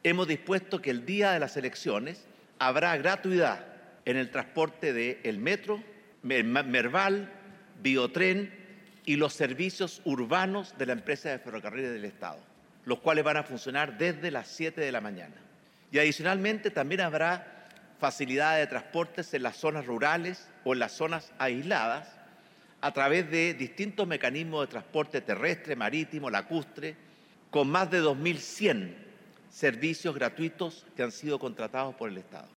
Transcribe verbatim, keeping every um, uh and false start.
hemos dispuesto que el día de las elecciones habrá gratuidad en el transporte del metro, Merval, Biotren y los servicios urbanos de la empresa de ferrocarriles del Estado, los cuales van a funcionar desde las siete de la mañana. Y adicionalmente también habrá facilidad de transportes en las zonas rurales o en las zonas aisladas a través de distintos mecanismos de transporte terrestre, marítimo, lacustre, con más de dos mil cien servicios gratuitos que han sido contratados por el Estado.